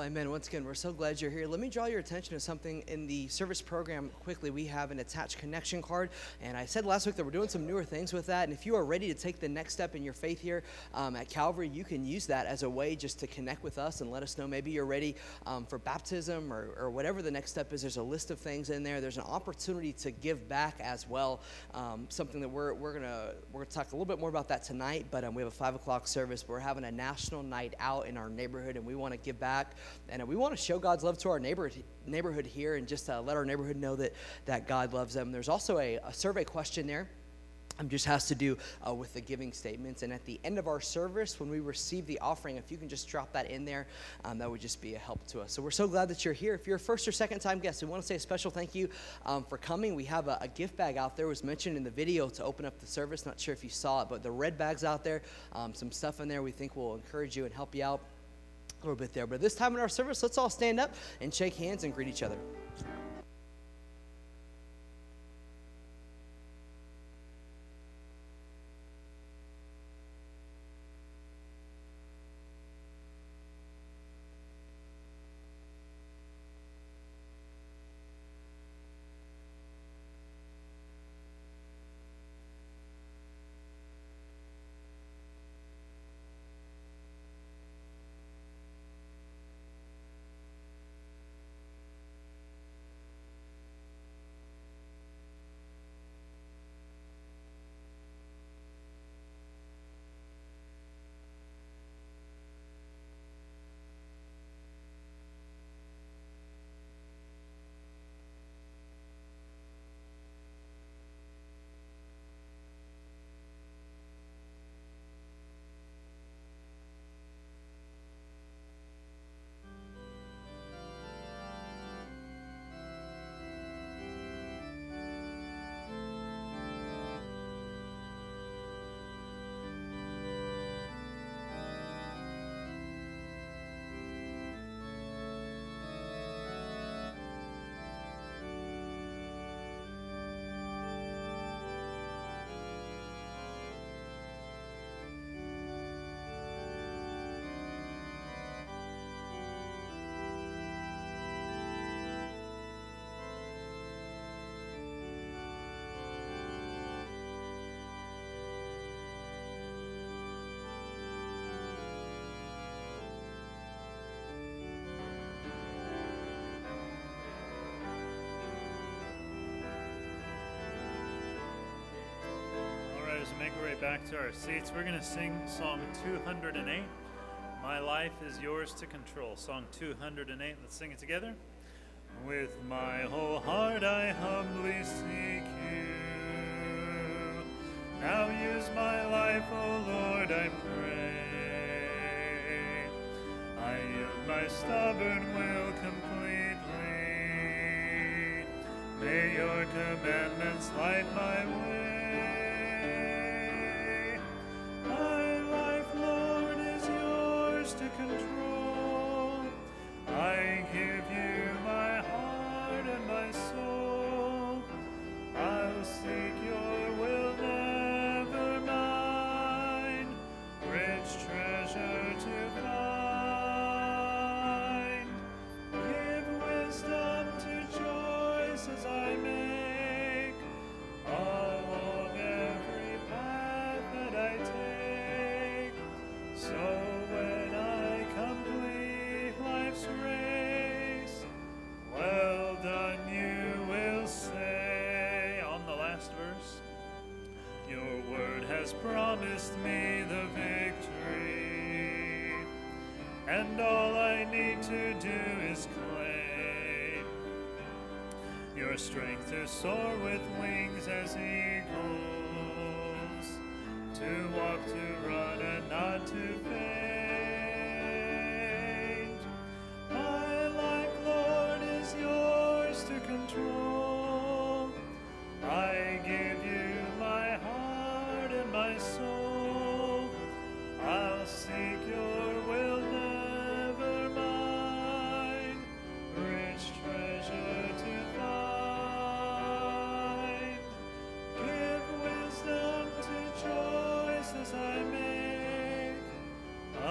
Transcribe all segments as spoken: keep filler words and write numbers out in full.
Well, amen. Once again, we're so glad you're here. Let me draw your attention to something in the service program quickly. We have an attached connection card, and I said last week that we're doing some newer things with that, and if you are ready to take the next step in your faith here um, at Calvary, you can use that as a way just to connect with us and let us know maybe you're ready um, for baptism or, or whatever the next step is. There's a list of things in there. There's an opportunity to give back as well, um, something that we're we're gonna we're gonna talk a little bit more about that tonight, but um, we have a five o'clock service. We're having a national night out in our neighborhood, and we want to give back. And uh, we want to show God's love to our neighborhood neighborhood here, and just uh, let our neighborhood know that that God loves them. There's also a, a survey question there. Um, just has to do uh, with the giving statements. And at the end of our service, when we receive the offering, if you can just drop that in there, um, that would just be a help to us. So we're so glad that you're here. If you're a first or second time guest, we want to say a special thank you um, for coming. We have a, a gift bag out there. It was mentioned in the video to open up the service. Not sure if you saw it, but the red bag's out there. Um, some stuff in there we think will encourage you and help you out a little bit there. But this time in our service, let's all stand up and shake hands and greet each other. As we make our way back to our seats, we're going to sing Song two hundred eight, My Life is Yours to Control. Song two hundred eight, let's sing it together. With my whole heart I humbly seek you. Now use my life, O Lord, I pray. I yield my stubborn will completely. May your commandments light my way. To control, I give you my heart and my soul. I'll seek your will, never mine, rich treasure to find. Give wisdom to choices I make, along every path that I take. So race, well done, you will say. On the last verse, your word has promised me the victory, and all I need to do is claim your strength to soar with wings as eagles, to walk, to run, and not to faint. To control, I give you my heart and my soul. I'll seek your will, never mine, rich treasure to find. Give wisdom to choices I make,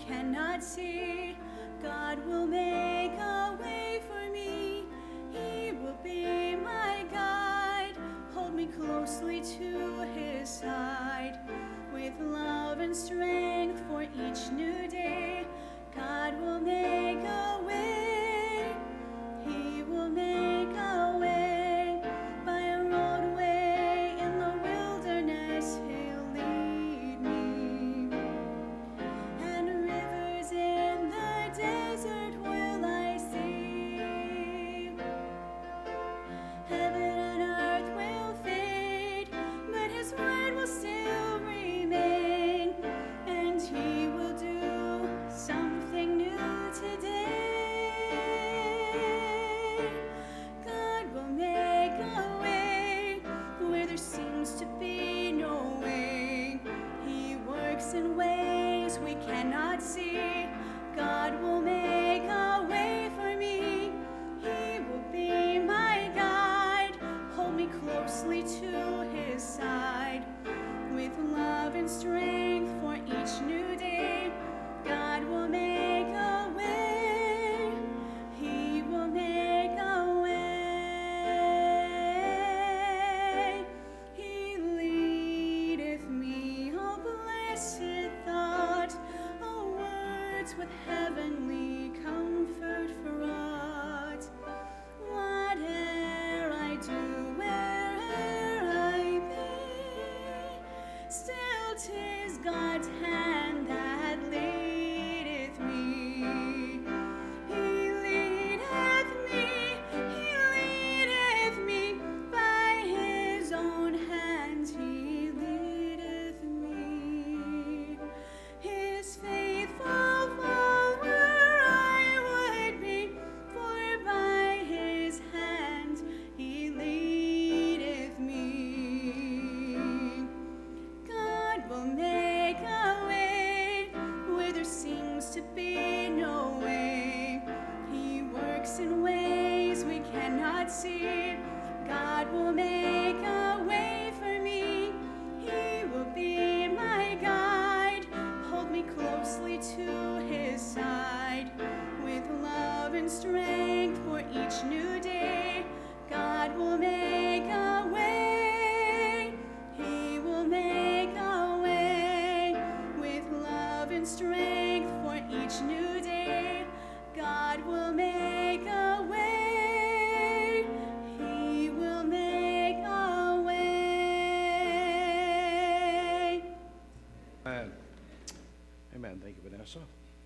cannot see. God will make a way for me. He will be my guide. Hold me closely to his side. With love and strength for each new day, God will make a way. He will make a way. By a roadway in the wilderness, he'll lead me. And rivers in the desert will I see. Heaven and earth will fade, but his word will still remain. And he will do something new today. God will make a way where there seems to be no way. He works in ways we cannot see. God will make a way for me. He will be my guide. Hold me closely to his side. With love and strength for each new day, God will make a way. He will make a way. He leadeth me, oh blessed thought, oh words with heavenly comfort fraught. Whate'er I do, where'er I be, still 'tis God's hand that leadeth me. He leadeth me, he leadeth me, by his own hand he leadeth me. His faithful follower I would be, for by his hand he leadeth me. God will make a way where there seems to be no way. He works in ways we cannot see. God will make a way for me. He will be my guide. Hold me closely to his side. With love and strength for each new day, God will make a way. He will make a way. With love and strength for each new day, God will make a way. He will make a way. Amen. Amen. Thank you, Vanessa.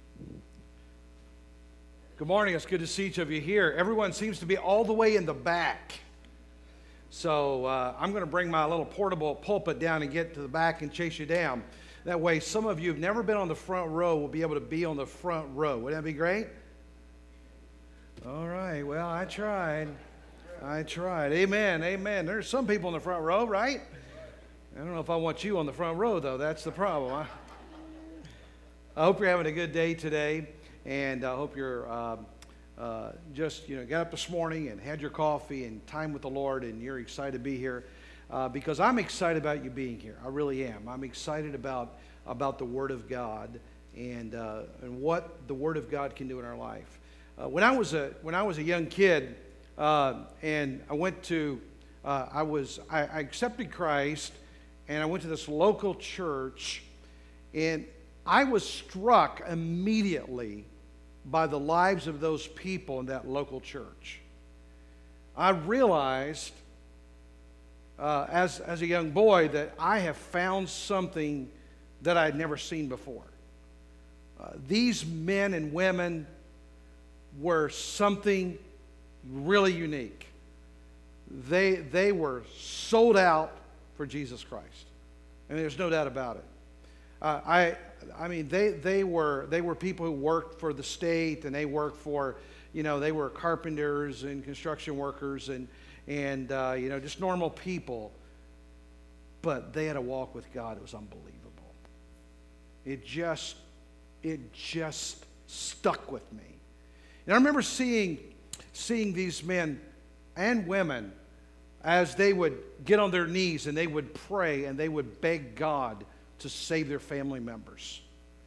Good morning. It's good to see each of you here. Everyone seems to be all the way in the back. So uh, I'm going to bring my little portable pulpit down and get to the back and chase you down. That way, some of you who've never been on the front row will be able to be on the front row. Wouldn't that be great? All right. Well, I tried. I tried. Amen. Amen. There's some people in the front row, right? I don't know if I want you on the front row, though. That's the problem. I, I hope you're having a good day today, and I hope you're uh, uh, just, you know, got up this morning and had your coffee and time with the Lord, and you're excited to be here. Uh, because I'm excited about you being here. I really am. I'm excited about, about the Word of God and, uh, and what the Word of God can do in our life. Uh, when I was a when I was a young kid, uh, and I went to uh, I was I, I accepted Christ, and I went to this local church, and I was struck immediately by the lives of those people in that local church. I realized Uh, as, as a young boy, that I have found something that I had never seen before. Uh, these men and women were something really unique. They, they were sold out for Jesus Christ, and there's no doubt about it. Uh, I, I mean, they, they were they were people who worked for the state, and they worked for, you know, they were carpenters and construction workers, and and, uh, you know, just normal people. But they had a walk with God. It was unbelievable. It just, it just stuck with me. And I remember seeing, seeing these men and women as they would get on their knees and they would pray and they would beg God to save their family members.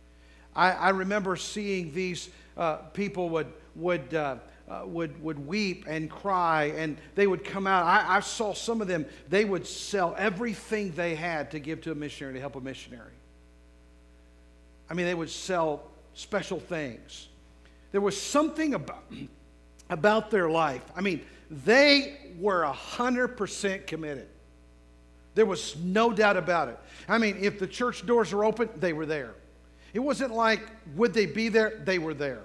I, I remember seeing these uh, people would, would, uh, uh, would, would weep and cry, and they would come out. I, I saw some of them, they would sell everything they had to give to a missionary, to help a missionary. I mean, they would sell special things. There was something about, about their life. I mean, they were one hundred percent committed. There was no doubt about it. I mean, if the church doors are open, they were there. It wasn't like, would they be there? They were there.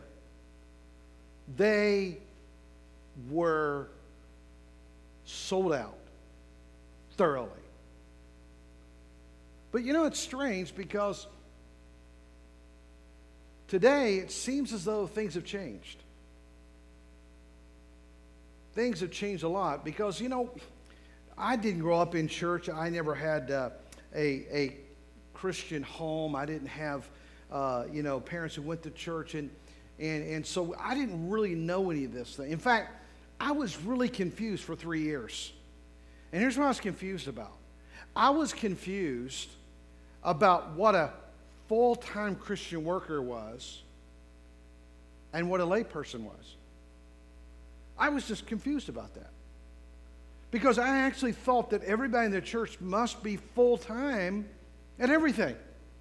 They were sold out thoroughly. But you know, it's strange because today it seems as though things have changed. Things have changed a lot because, you know, I didn't grow up in church. I never had uh, a, a Christian home. I didn't have, uh, you know, parents who went to church. And, and, and so I didn't really know any of this thing. In fact, I was really confused for three years. And here's what I was confused about. I was confused about what a full-time Christian worker was and what a layperson was. I was just confused about that. Because I actually thought that everybody in the church must be full-time at everything.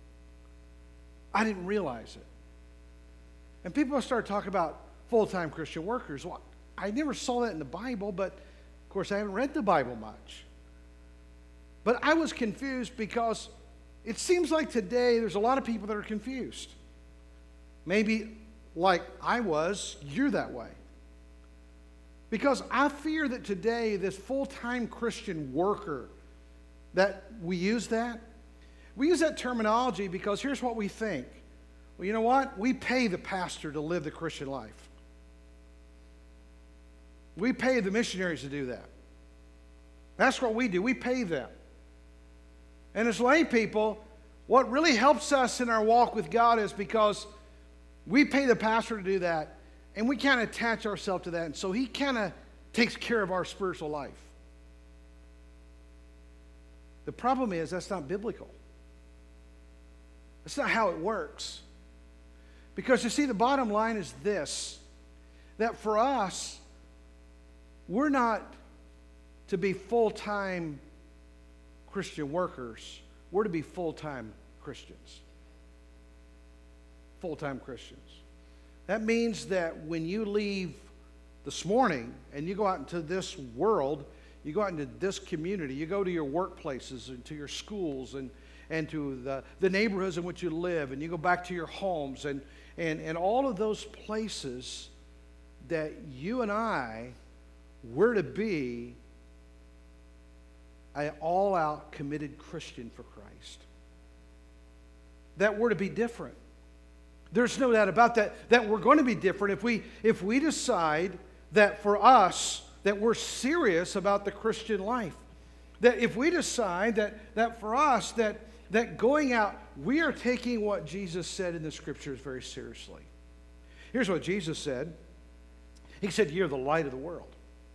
I didn't realize it. And people started talking about full-time Christian workers. Well, I never saw that in the Bible, but of course I haven't read the Bible much. But I was confused because it seems like today there's a lot of people that are confused. Maybe like I was, you're that way. Because I fear that today, this full-time Christian worker, that we use that, we use that terminology because here's what we think. Well, you know what? We pay the pastor to live the Christian life. We pay the missionaries to do that. That's what we do. We pay them. And as lay people, what really helps us in our walk with God is because we pay the pastor to do that, and we kind of attach ourselves to that. And so he kind of takes care of our spiritual life. The problem is that's not biblical. That's not how it works. Because you see, the bottom line is this, that for us, we're not to be full-time Christian workers. We're to be full-time Christians. Full-time Christians. That means that when you leave this morning and you go out into this world, you go out into this community, you go to your workplaces and to your schools and, and to the, the neighborhoods in which you live, and you go back to your homes and, and, and all of those places that you and I were to be an all-out committed Christian for Christ. That we're to be different. There's no doubt about that, that we're going to be different if we, if we decide that for us, that we're serious about the Christian life. That if we decide that, that for us, that, that going out, we are taking what Jesus said in the Scriptures very seriously. Here's what Jesus said. He said, "You're the light of the world.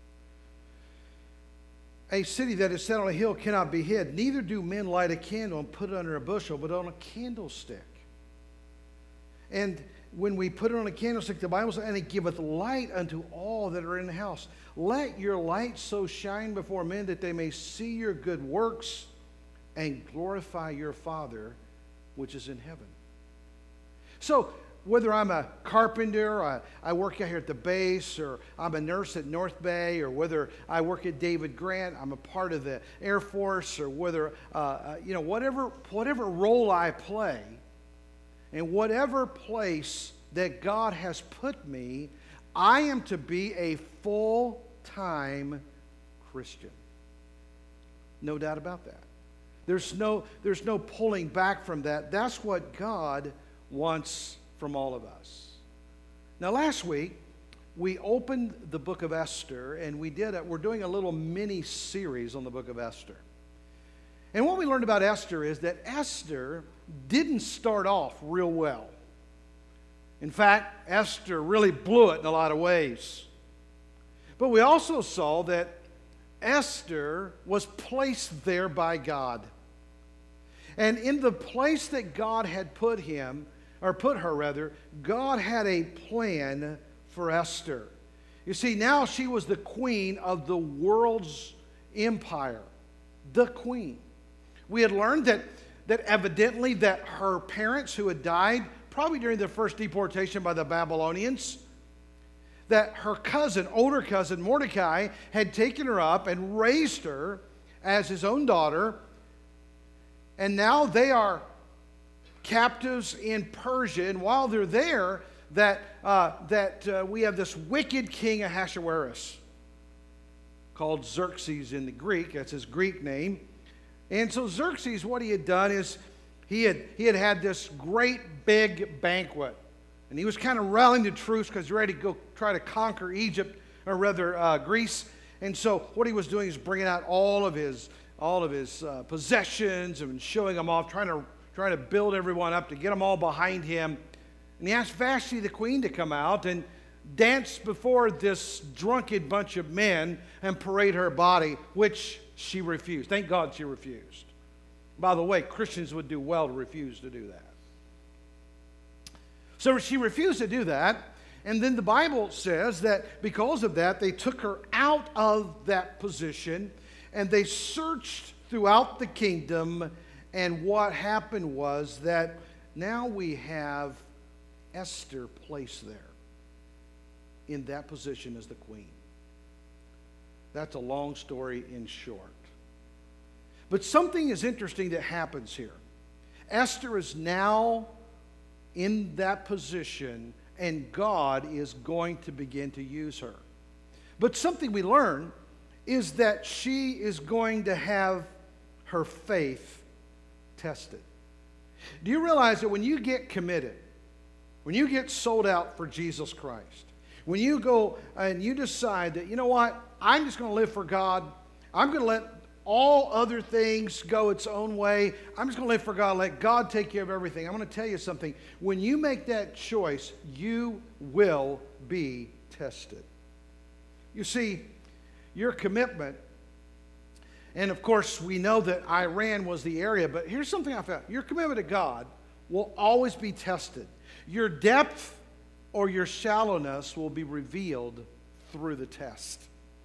A city that is set on a hill cannot be hid. Neither do men light a candle and put it under a bushel, but on a candlestick. And when we put it on a candlestick, the Bible says, and it giveth light unto all that are in the house. Let your light so shine before men that they may see your good works and glorify your Father which is in heaven." So, whether I'm a carpenter, or I work out here at the base, or I'm a nurse at North Bay, or whether I work at David Grant, I'm a part of the Air Force, or whether, uh, you know, whatever, whatever role I play, in whatever place that God has put me, I am to be a full-time Christian. No doubt about that. There's no, there's no pulling back from that. That's what God wants from all of us. Now, last week, we opened the book of Esther, and we did it. We're doing a little mini-series on the book of Esther. And what we learned about Esther is that Esther didn't start off real well. In fact, Esther really blew it in a lot of ways. But we also saw that Esther was placed there by God. And in the place that God had put him, or put her rather, God had a plan for Esther. You see, now she was the queen of the world's empire. The queen. We had learned that, that evidently that her parents who had died, probably during the first deportation by the Babylonians, that her cousin, older cousin Mordecai, had taken her up and raised her as his own daughter. And now they are captives in Persia. And while they're there, that, uh, that uh, we have this wicked king Ahasuerus, called Xerxes in the Greek. That's his Greek name. And so Xerxes, what he had done is he had, he had had this great big banquet. And he was kind of rallying the troops because he's ready to go try to conquer Egypt, or rather uh, Greece. And so what he was doing is bringing out all of his, all of his uh, possessions and showing them off, trying to, trying to build everyone up to get them all behind him. And he asked Vashti, the queen, to come out and dance before this drunken bunch of men and parade her body, which she refused. Thank God she refused. By the way, Christians would do well to refuse to do that. So she refused to do that, and then the Bible says that because of that, they took her out of that position, and they searched throughout the kingdom, and what happened was that now we have Esther placed there in that position as the queen. That's a long story in short. But something is interesting that happens here. Esther is now in that position, and God is going to begin to use her. But something we learn is that she is going to have her faith tested. Do you realize that when you get committed, when you get sold out for Jesus Christ, when you go and you decide that, you know what, I'm just going to live for God, I'm going to let all other things go its own way, I'm just going to live for God, let God take care of everything. I'm going to tell you something. When you make that choice, you will be tested. You see, your commitment, and of course we know that Iran was the area, but here's something I found. Your commitment to God will always be tested. Your depth or your shallowness will be revealed through the test.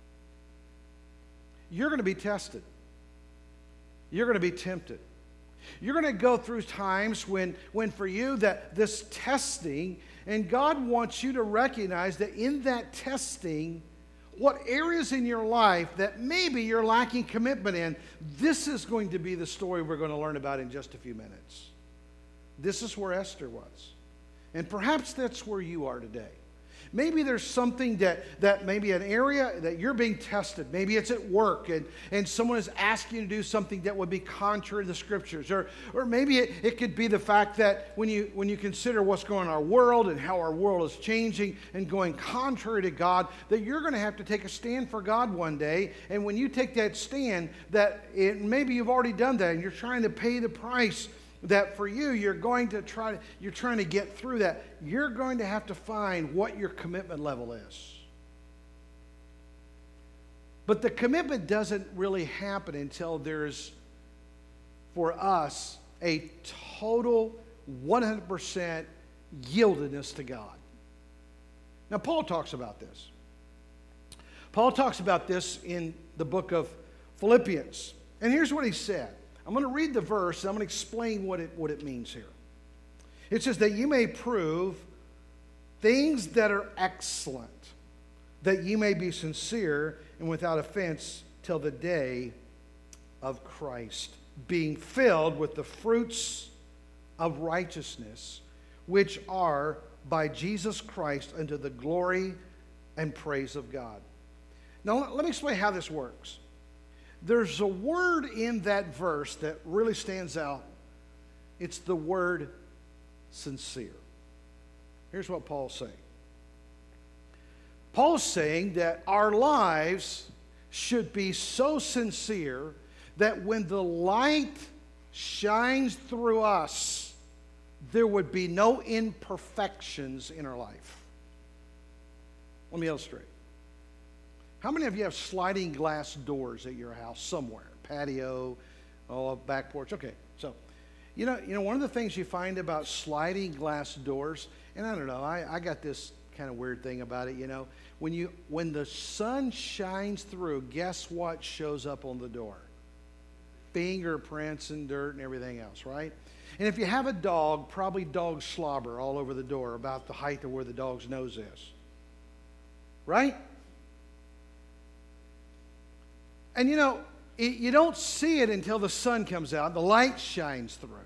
You're going to be tested. You're going to be tempted. You're going to go through times when, when for you that this testing, and God wants you to recognize that in that testing, what areas in your life that maybe you're lacking commitment in, this is going to be the story we're going to learn about in just a few minutes. This is where Esther was. And perhaps that's where you are today. Maybe there's something that, that maybe an area that you're being tested. Maybe it's at work and, and someone is asking you to do something that would be contrary to the scriptures. Or, or maybe it, it could be the fact that when you, when you consider what's going on in our world and how our world is changing and going contrary to God, that you're going to have to take a stand for God one day. And when you take that stand, that it, maybe you've already done that and you're trying to pay the price that for you, you're going to try to, you're trying to get through that. You're going to have to find what your commitment level is. But the commitment doesn't really happen until there's, for us, a total one hundred percent yieldedness to God. Now, Paul talks about this. Paul talks about this in the book of Philippians. And here's what he said. I'm going to read the verse, and I'm going to explain what it, what it means here. It says that you may prove things that are excellent, that you may be sincere and without offense till the day of Christ, being filled with the fruits of righteousness, which are by Jesus Christ unto the glory and praise of God. Now, let me explain how this works. There's a word in that verse that really stands out. It's the word sincere. Here's what Paul's saying. Paul's saying that our lives should be so sincere that when the light shines through us, there would be no imperfections in our life. Let me illustrate. How many of you have sliding glass doors at your house somewhere? Patio, oh, back porch. Okay, so You know, you know, one of the things you find about sliding glass doors, and I don't know, I, I got this kind of weird thing about it, you know. When you when the sun shines through, guess what shows up on the door? Fingerprints and dirt and everything else, right? And if you have a dog, probably dog slobber all over the door about the height of where the dog's nose is. Right? And you know, it, you don't see it until the sun comes out, the light shines through.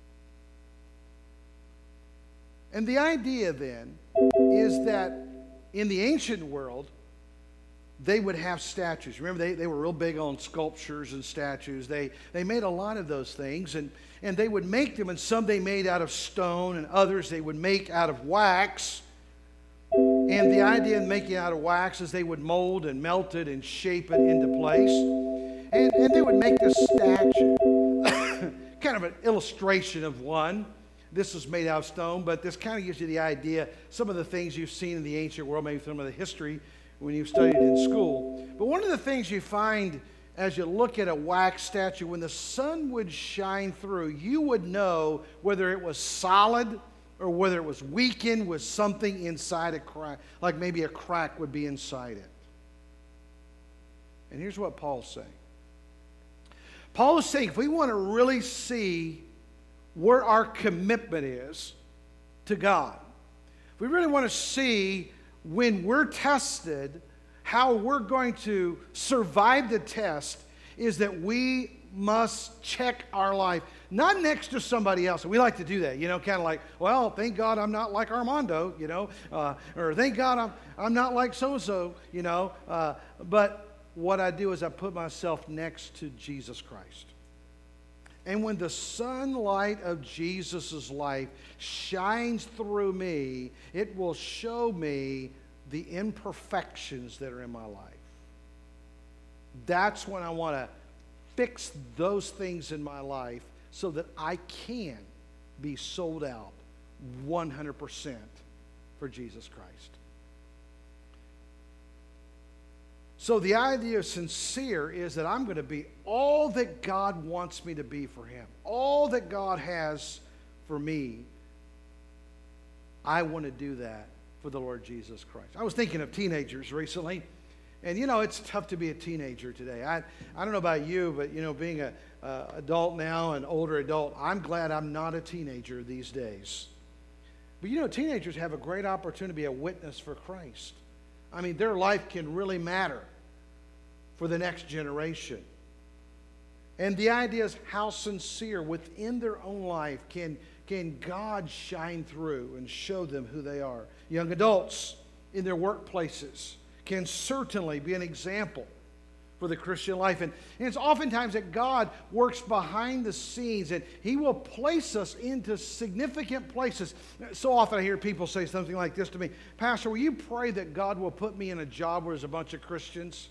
And the idea then is that in the ancient world, they would have statues. Remember, they, they were real big on sculptures and statues. They, they made a lot of those things, and, and they would make them, and some they made out of stone, and others they would make out of wax. And the idea of making it out of wax is they would mold and melt it and shape it into place. And, and they would make this statue, kind of an illustration of one. This is made out of stone, but this kind of gives you the idea, some of the things you've seen in the ancient world, maybe some of the history when you've studied in school. But one of the things you find as you look at a wax statue, when the sun would shine through, you would know whether it was solid or whether it was weakened with something inside a crack, like maybe a crack would be inside it. And here's what Paul's saying. Paul is saying if we want to really see where our commitment is to God, if we really want to see when we're tested, how we're going to survive the test, is that we must check our life, not next to somebody else. And we like to do that, you know, kind of like, well, thank God I'm not like Armando, you know, uh, or thank God I'm, I'm not like so-and-so, you know. Uh, but what I do is I put myself next to Jesus Christ. And when the sunlight of Jesus' life shines through me, it will show me the imperfections that are in my life. That's when I want to fix those things in my life so that I can be sold out one hundred percent for Jesus Christ. So the idea of sincere is that I'm going to be all that God wants me to be for Him. All that God has for me, I want to do that for the Lord Jesus Christ. I was thinking of teenagers recently, and you know, it's tough to be a teenager today. I, I don't know about you, but you know, being a uh, adult now, an older adult, I'm glad I'm not a teenager these days. But you know, teenagers have a great opportunity to be a witness for Christ. I mean, their life can really matter for the next generation. And the idea is how sincere within their own life can, can God shine through and show them who they are. Young adults in their workplaces can certainly be an example for the Christian life. And, and it's oftentimes that God works behind the scenes and He will place us into significant places. So often I hear people say something like this to me: Pastor, will you pray that God will put me in a job where there's a bunch of Christians?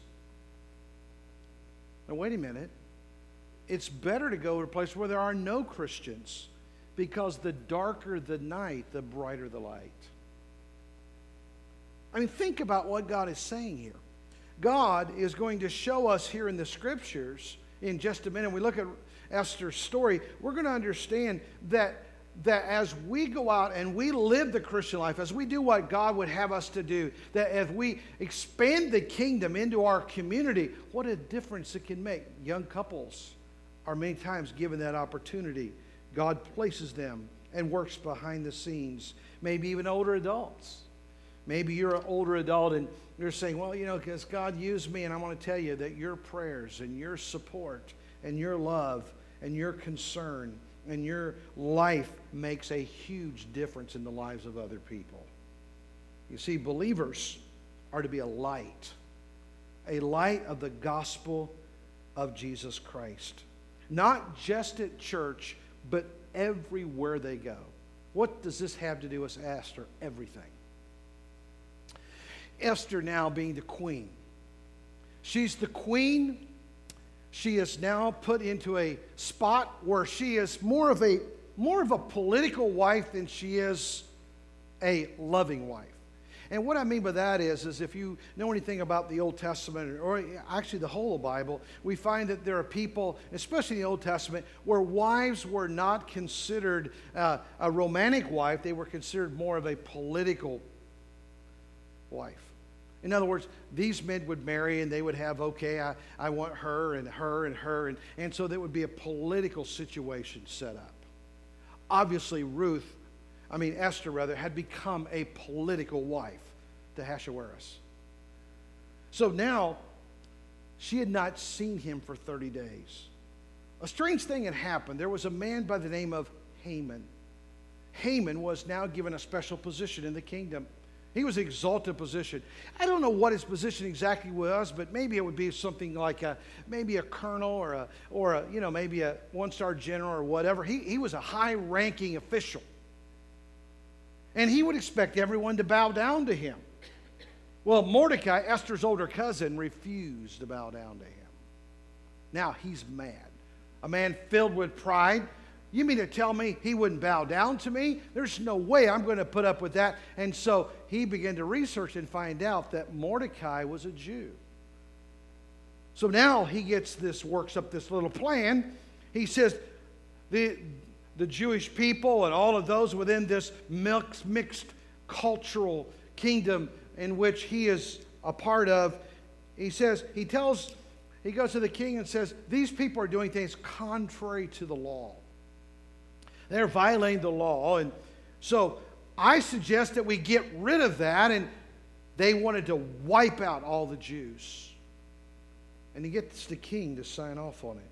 Now, wait a minute. It's better to go to a place where there are no Christians, because the darker the night, the brighter the light. I mean, think about what God is saying here. God is going to show us here in the Scriptures in just a minute. We look at Esther's story, we're going to understand that, that as we go out and we live the Christian life, as we do what God would have us to do, that as we expand the kingdom into our community, what a difference it can make. Young couples are many times given that opportunity. God places them and works behind the scenes. Maybe even older adults. Maybe you're an older adult and you're saying, well, you know, because God used me, and I want to tell you that your prayers and your support and your love and your concern and your life makes a huge difference in the lives of other people. You see, believers are to be a light, a light of the gospel of Jesus Christ. Not just at church, but everywhere they go. What does this have to do with Esther? Everything. Esther now being the queen. She's the queen. She is now put into a spot where she is more of a more of a political wife than she is a loving wife. And what I mean by that is, is if you know anything about the Old Testament, or actually the whole of the Bible, we find that there are people, especially in the Old Testament, where wives were not considered uh, a romantic wife. They were considered more of a political wife. In other words, these men would marry and they would have, okay, I, I want her and her and her. And, and so there would be a political situation set up. Obviously, Ruth, I mean, Esther rather, had become a political wife to Ahasuerus. So now, she had not seen him for thirty days. A strange thing had happened. There was a man by the name of Haman. Haman was now given a special position in the kingdom. He was an exalted position. I don't know what his position exactly was, but maybe it would be something like a, maybe a colonel or a, or a, you know, maybe a one-star general or whatever. He, he was a high-ranking official. And he would expect everyone to bow down to him. Well, Mordecai, Esther's older cousin, refused to bow down to him. Now he's mad. A man filled with pride. You mean to tell me he wouldn't bow down to me? There's no way I'm going to put up with that. And so he began to research and find out that Mordecai was a Jew. So now he gets this, works up this little plan. He says the, the Jewish people and all of those within this mixed, mixed cultural kingdom in which he is a part of, he says, he tells, he goes to the king and says, these people are doing things contrary to the law. They're violating the law. And so I suggest that we get rid of that. And they wanted to wipe out all the Jews. And he gets the king to sign off on it.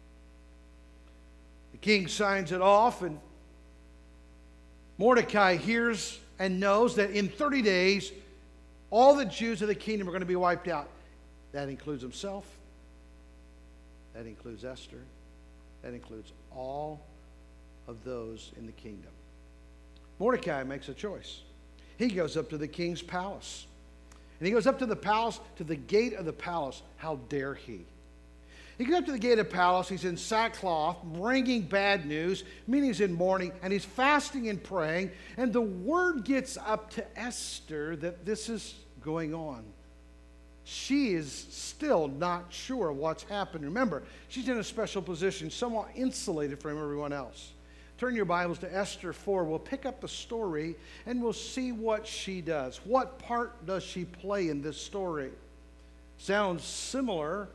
The king signs it off, and Mordecai hears and knows that in thirty days, all the Jews of the kingdom are going to be wiped out. That includes himself. That includes Esther. That includes all of those in the kingdom. Mordecai makes a choice. He goes up to the king's palace. And he goes up to the palace, to the gate of the palace. How dare he? He goes up to the gate of the palace. He's in sackcloth, bringing bad news, meaning he's in mourning, and he's fasting and praying. And the word gets up to Esther that this is going on. She is still not sure what's happened. Remember, she's in a special position, somewhat insulated from everyone else. Turn your Bibles to Esther four. We'll pick up the story and we'll see what she does. What part does she play in this story? Sounds similar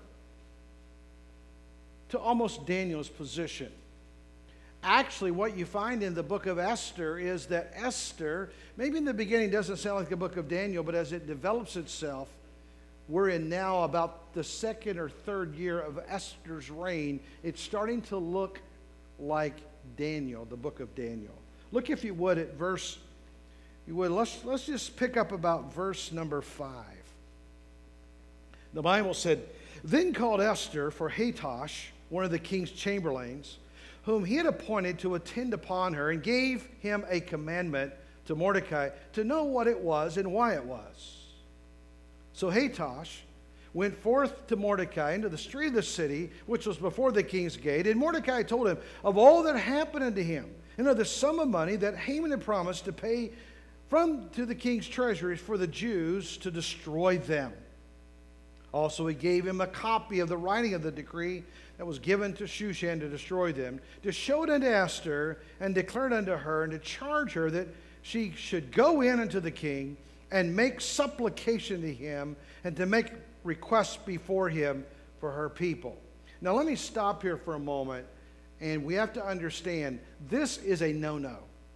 to almost Daniel's position. Actually, what you find in the book of Esther is that Esther, maybe in the beginning doesn't sound like the book of Daniel, but as it develops itself, we're in now about the second or third year of Esther's reign. It's starting to look like Daniel, the book of Daniel. Look, if you would, at verse, you would, let's, let's just pick up about verse number five. The Bible said, then called Esther for Hatash, one of the king's chamberlains, whom he had appointed to attend upon her, and gave him a commandment to Mordecai to know what it was and why it was. So Hatash went forth to Mordecai into the street of the city, which was before the king's gate. And Mordecai told him of all that happened unto him, and of the sum of money that Haman had promised to pay from to the king's treasuries for the Jews to destroy them. Also he gave him a copy of the writing of the decree that was given to Shushan to destroy them, to show it unto Esther, and declare it unto her, and to charge her that she should go in unto the king, and make supplication to him, and to make requests before him for her people. Now let me stop here for a moment, and we have to understand this is a no-no.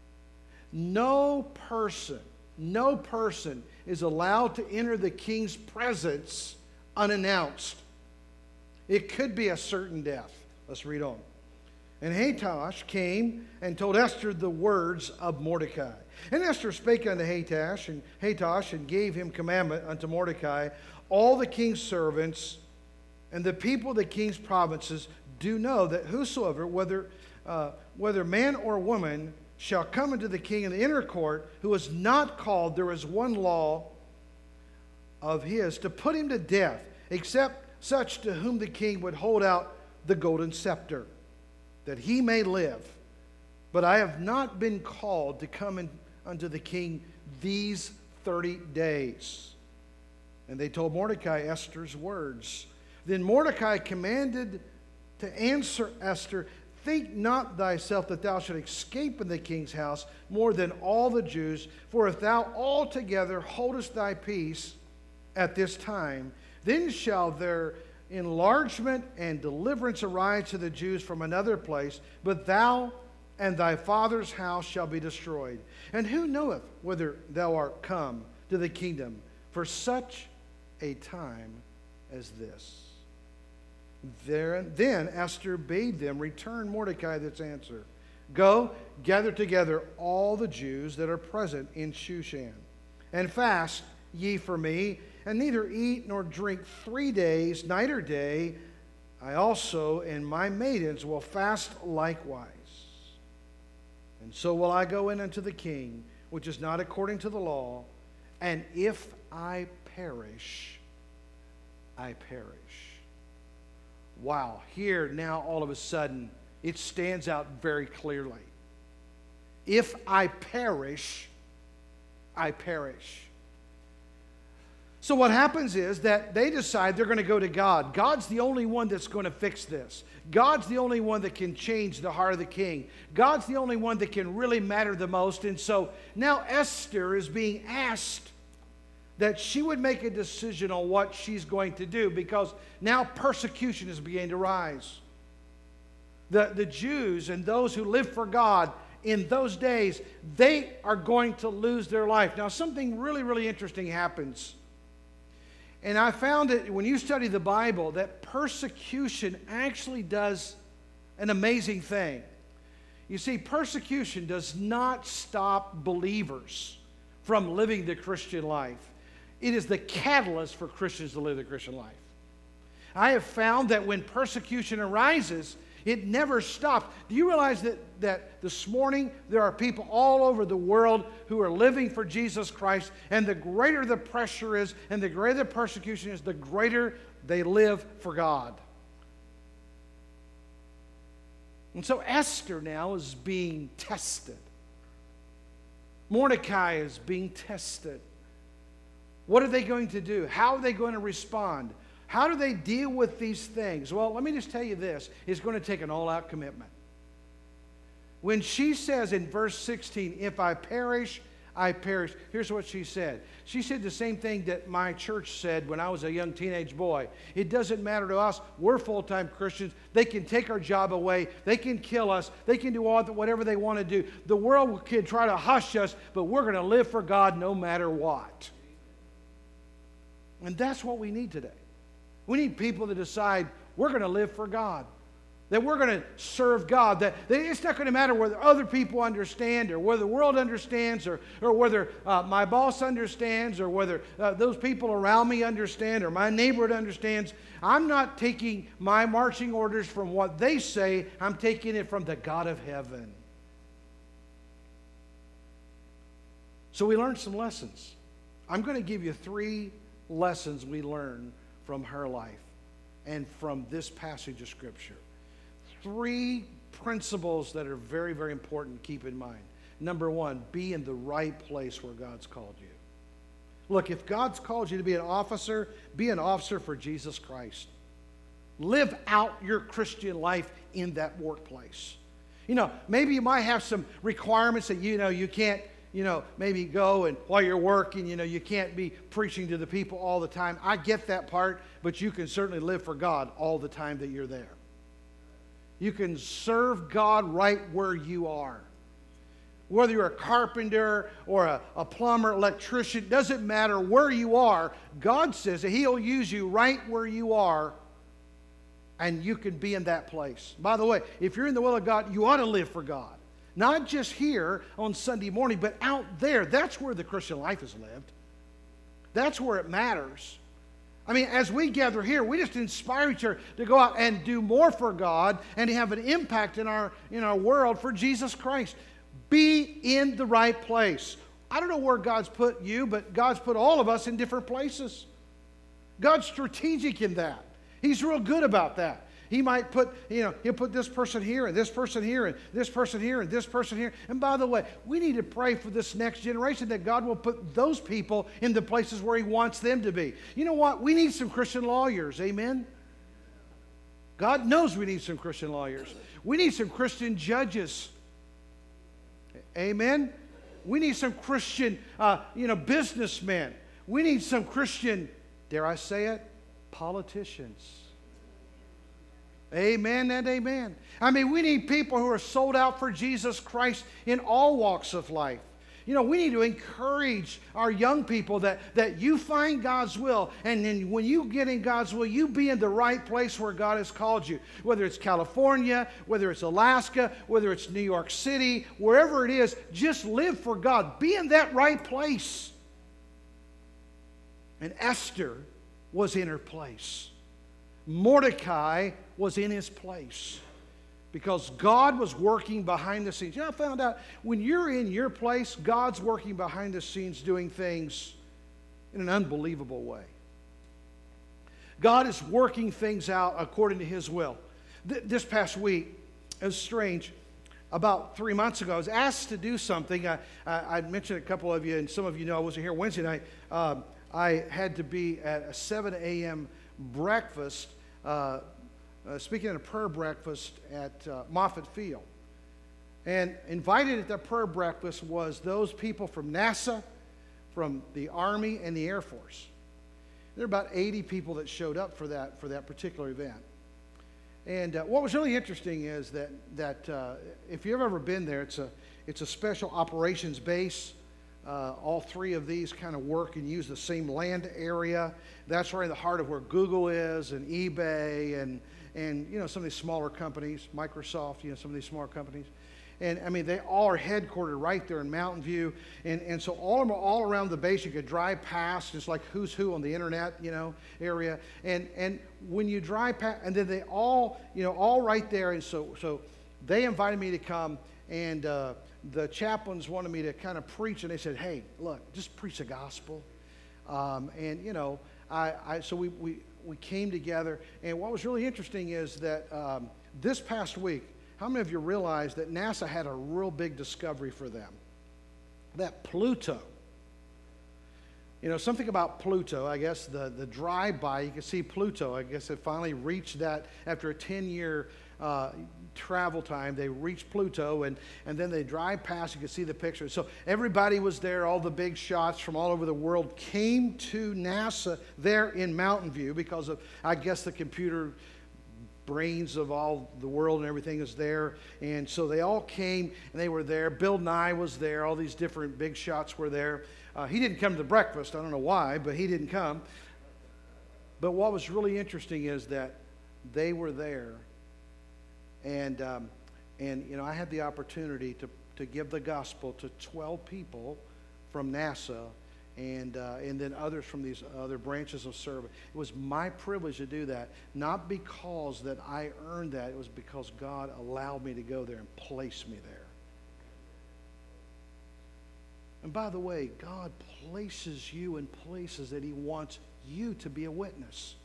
No person, no person is allowed to enter the king's presence unannounced. It could be a certain death. Let's read on. And Hatash came and told Esther the words of Mordecai. And Esther spake unto Hatash, and Hatash, and gave him commandment unto Mordecai, all the king's servants and the people of the king's provinces do know that whosoever, whether, uh, whether man or woman, shall come into the king in the inner court, who is not called, there is one law of his, to put him to death, except such to whom the king would hold out the golden scepter, that he may live. But I have not been called to come in unto the king these thirty days. And they told Mordecai Esther's words. Then Mordecai commanded to answer Esther, think not thyself that thou shalt escape in the king's house more than all the Jews, for if thou altogether holdest thy peace at this time, then shall their enlargement and deliverance arise to the Jews from another place, but thou and thy father's house shall be destroyed. And who knoweth whether thou art come to the kingdom for such a time as this? There, then Esther bade them return Mordecai this answer. Go, gather together all the Jews that are present in Shushan, and fast ye for me, and neither eat nor drink three days, night or day. I also and my maidens will fast likewise. And so will I go in unto the king, which is not according to the law, and if I perish, I perish. Wow, here now all of a sudden it stands out very clearly. If I perish, I perish. So what happens is that they decide they're going to go to God. God's the only one that's going to fix this. God's the only one that can change the heart of the king. God's the only one that can really matter the most. And so now Esther is being asked that she would make a decision on what she's going to do, because now persecution is beginning to rise. The, the Jews and those who live for God in those days, they are going to lose their life. Now something really, really interesting happens. And I found that when you study the Bible, that persecution actually does an amazing thing. You see, persecution does not stop believers from living the Christian life. It is the catalyst for Christians to live the Christian life. I have found that when persecution arises, it never stops. Do you realize that, that this morning there are people all over the world who are living for Jesus Christ, and the greater the pressure is and the greater the persecution is, the greater they live for God. And so Esther now is being tested. Mordecai is being tested. What are they going to do? How are they going to respond? How do they deal with these things? Well, let me just tell you this. It's going to take an all-out commitment. When she says in verse sixteen, if I perish, I perish. Here's what she said. She said the same thing that my church said when I was a young teenage boy. It doesn't matter to us. We're full-time Christians. They can take our job away. They can kill us. They can do all the, whatever they want to do. The world can try to hush us, but we're going to live for God no matter what. And that's what we need today. We need people to decide we're going to live for God, that we're going to serve God, that, that it's not going to matter whether other people understand or whether the world understands or, or whether uh, my boss understands or whether uh, those people around me understand or my neighborhood understands. I'm not taking my marching orders from what they say. I'm taking it from the God of heaven. So we learned some lessons. I'm going to give you three lessons we learn from her life and from this passage of Scripture. Three principles that are very, very important to keep in mind. Number one, be in the right place where God's called you. Look, if God's called you to be an officer, be an officer for Jesus Christ. Live out your Christian life in that workplace. You know, maybe you might have some requirements that, you know, you can't you know, maybe go and while you're working, you know, you can't be preaching to the people all the time. I get that part, but you can certainly live for God all the time that you're there. You can serve God right where you are. Whether you're a carpenter or a, a plumber, electrician, doesn't matter where you are. God says that He'll use you right where you are, and you can be in that place. By the way, if you're in the will of God, you ought to live for God. Not just here on Sunday morning, but out there. That's where the Christian life is lived. That's where it matters. I mean, as we gather here, we just inspire each other to go out and do more for God and to have an impact in our, in our world for Jesus Christ. Be in the right place. I don't know where God's put you, but God's put all of us in different places. God's strategic in that. He's real good about that. He might put, you know, he'll put this person here and this person here and this person here and this person here. And by the way, we need to pray for this next generation that God will put those people in the places where He wants them to be. You know what? We need some Christian lawyers. Amen? God knows we need some Christian lawyers. We need some Christian judges. Amen? We need some Christian, uh, you know, businessmen. We need some Christian, dare I say it, politicians. Amen and amen. I mean, we need people who are sold out for Jesus Christ in all walks of life. You know, we need to encourage our young people that, that you find God's will, and then when you get in God's will, you be in the right place where God has called you. Whether it's California, whether it's Alaska, whether it's New York City, wherever it is, just live for God. Be in that right place. And Esther was in her place. Mordecai was in his place because God was working behind the scenes. You know, I found out when you're in your place, God's working behind the scenes doing things in an unbelievable way. God is working things out according to His will. Th- this past week, it was strange. About three months ago, I was asked to do something. I, I, I mentioned a couple of you, and some of you know I wasn't here Wednesday night. Um, I had to be at a seven a.m. breakfast, uh, uh, speaking at a prayer breakfast at uh, Moffett Field. And invited at that prayer breakfast was those people from NASA, from the Army, and the Air Force. There were about eighty people that showed up for that, for that particular event. And uh, what was really interesting is that, that uh, if you've ever been there, it's a, it's a special operations base. Uh, all three of these kind of work and use the same land area. That's right in the heart of where Google is and eBay and, and you know, some of these smaller companies, Microsoft, you know, some of these smaller companies. And, I mean, they all are headquartered right there in Mountain View. And, and so all of them are all around the base. You could drive past. It's like who's who on the internet, you know, area. And, and when you drive past, and then they all, you know, all right there. And so, so they invited me to come, and uh, the chaplains wanted me to kind of preach. And they said, hey, look, just preach the gospel. Um, and, you know, I, I so we, we, we came together. And what was really interesting is that um, this past week, how many of you realize that NASA had a real big discovery for them? That Pluto. You know, something about Pluto, I guess the, the drive-by, you can see Pluto. I guess it finally reached that after a ten-year uh, travel time. They reached Pluto, and, and then they drive past. You can see the picture. So everybody was there. All the big shots from all over the world came to NASA there in Mountain View because of, I guess, the computer brains of all the world and everything is there. And so they all came and they were there. Bill Nye was there. All these different big shots were there. Uh, he didn't come to the breakfast. I don't know why, but he didn't come. But what was really interesting is that they were there. And, um, and you know, I had the opportunity to, to give the gospel to twelve people from NASA and uh, and then others from these other branches of service. It was my privilege to do that, not because that I earned that. It was because God allowed me to go there and place me there. And by the way, God places you in places that He wants you to be a witness.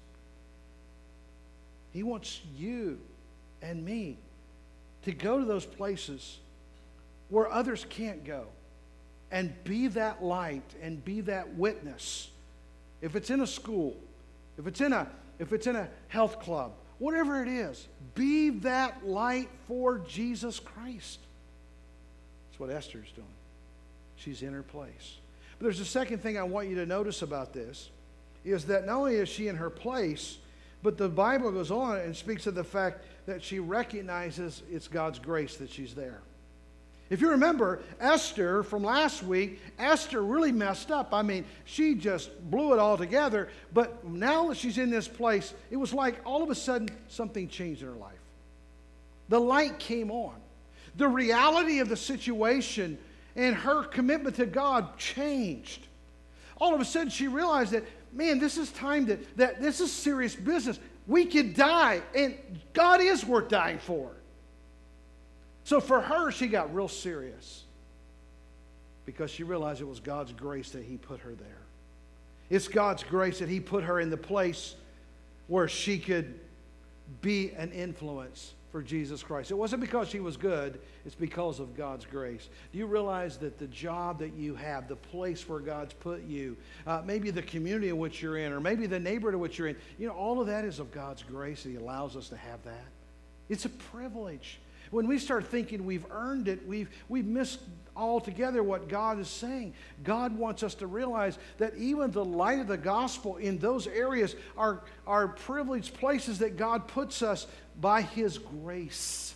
He wants you and me to go to those places where others can't go. And be that light and be that witness. If it's in a school, if it's in a if it's in a health club, whatever it is, be that light for Jesus Christ. That's what Esther's doing. She's in her place. But there's a second thing I want you to notice about this, is that not only is she in her place, but the Bible goes on and speaks of the fact that she recognizes it's God's grace that she's there. If you remember Esther from last week, Esther really messed up. I mean, she just blew it all together. But now that she's in this place, it was like all of a sudden something changed in her life. The light came on. The reality of the situation and her commitment to God changed. All of a sudden she realized that, man, this is time that, that this is serious business. We could die, and God is worth dying for. So for her, she got real serious because she realized it was God's grace that He put her there. It's God's grace that He put her in the place where she could be an influence for Jesus Christ. It wasn't because she was good, it's because of God's grace. Do you realize that the job that you have, the place where God's put you, uh, maybe the community in which you're in, or maybe the neighborhood in which you're in, you know, all of that is of God's grace. He allows us to have that. It's a privilege. When we start thinking we've earned it, we've, we've missed altogether what God is saying. God wants us to realize that even the light of the gospel in those areas are, are privileged places that God puts us by His grace.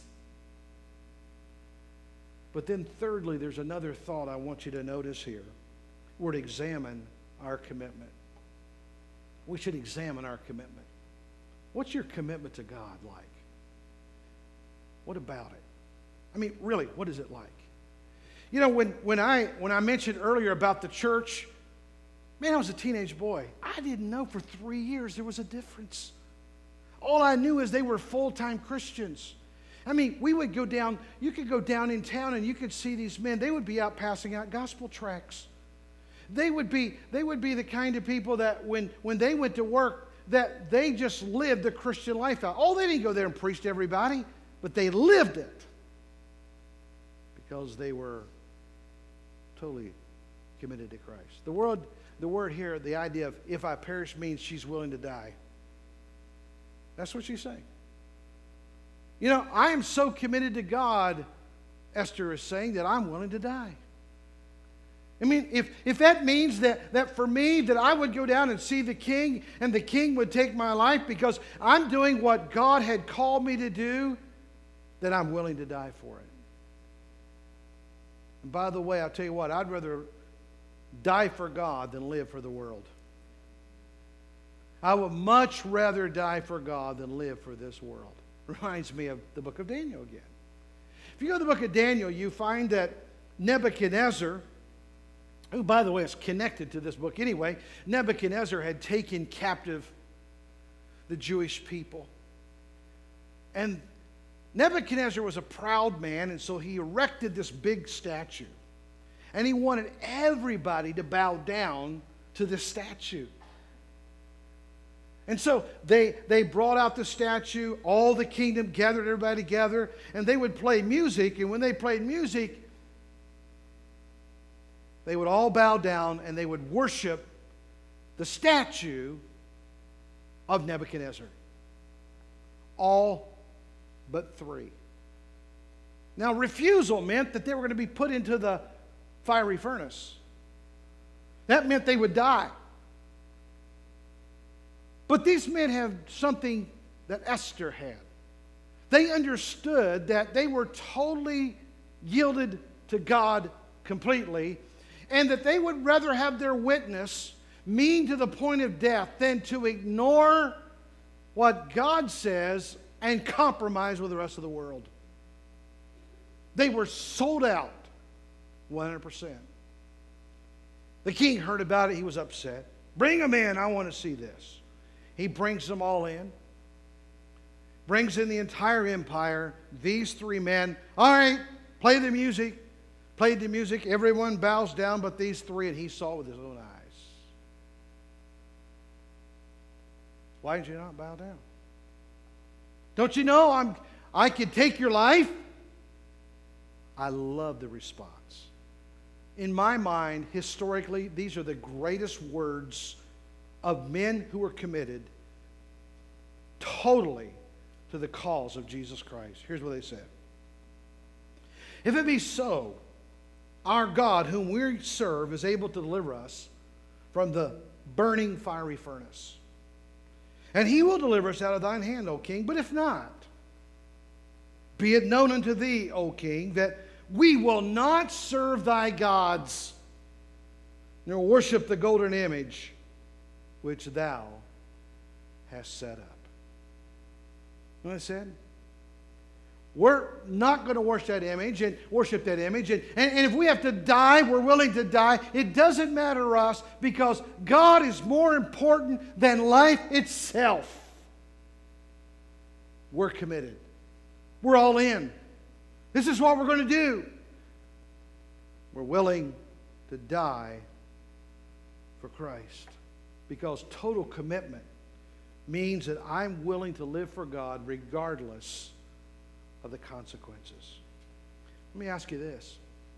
But then thirdly, there's another thought I want you to notice here. We're to examine our commitment. We should examine our commitment. What's your commitment to God like? What about it? I mean, really, what is it like? You know, when, when, I, when I mentioned earlier about the church, man, I was a teenage boy. I didn't know for three years there was a difference. All I knew is they were full-time Christians. I mean, we would go down, you could go down in town and you could see these men. They would be out passing out gospel tracts. They would be, they would be the kind of people that when, when they went to work, that they just lived the Christian life out. Oh, they didn't go there and preach to everybody, but they lived it because they were totally committed to Christ. The word, the word here, the idea of if I perish means she's willing to die. That's what she's saying. You know, I am so committed to God, Esther is saying, that I'm willing to die. I mean, if, if that means that, that for me, that I would go down and see the king, and the king would take my life because I'm doing what God had called me to do, then I'm willing to die for it. And by the way, I'll tell you what, I'd rather die for God than live for the world. I would much rather die for God than live for this world. Reminds me of the book of Daniel again. If you go to the book of Daniel, you find that Nebuchadnezzar, who, by the way, is connected to this book anyway, Nebuchadnezzar had taken captive the Jewish people. And Nebuchadnezzar was a proud man, and so he erected this big statue. And he wanted everybody to bow down to this statue. And so they, they brought out the statue, all the kingdom gathered everybody together, and they would play music, and when they played music, they would all bow down and they would worship the statue of Nebuchadnezzar. All but three. Now, refusal meant that they were going to be put into the fiery furnace. That meant they would die. But these men have something that Esther had. They understood that they were totally yielded to God completely, and that they would rather have their witness mean to the point of death than to ignore what God says and compromise with the rest of the world. They were sold out one hundred percent. The king heard about it. He was upset. Bring them in. I want to see this. He brings them all in. Brings in the entire empire. These three men. All right, play the music. Played the music. Everyone bows down but these three, and he saw with his own eyes. Why did you not bow down? Don't you know I'm, I could take your life? I love the response. In my mind, historically, these are the greatest words of men who are committed totally to the cause of Jesus Christ. Here's what they said. If it be so, our God, whom we serve, is able to deliver us from the burning fiery furnace. And he will deliver us out of thine hand, O king. But if not, be it known unto thee, O king, that we will not serve thy gods, nor worship the golden image which thou hast set up. You know what I said? We're not going to worship that image and worship that image. And, and, and if we have to die, we're willing to die. It doesn't matter to us because God is more important than life itself. We're committed. We're all in. This is what we're going to do. We're willing to die for Christ because total commitment means that I'm willing to live for God regardless of the consequences. Let me ask you this.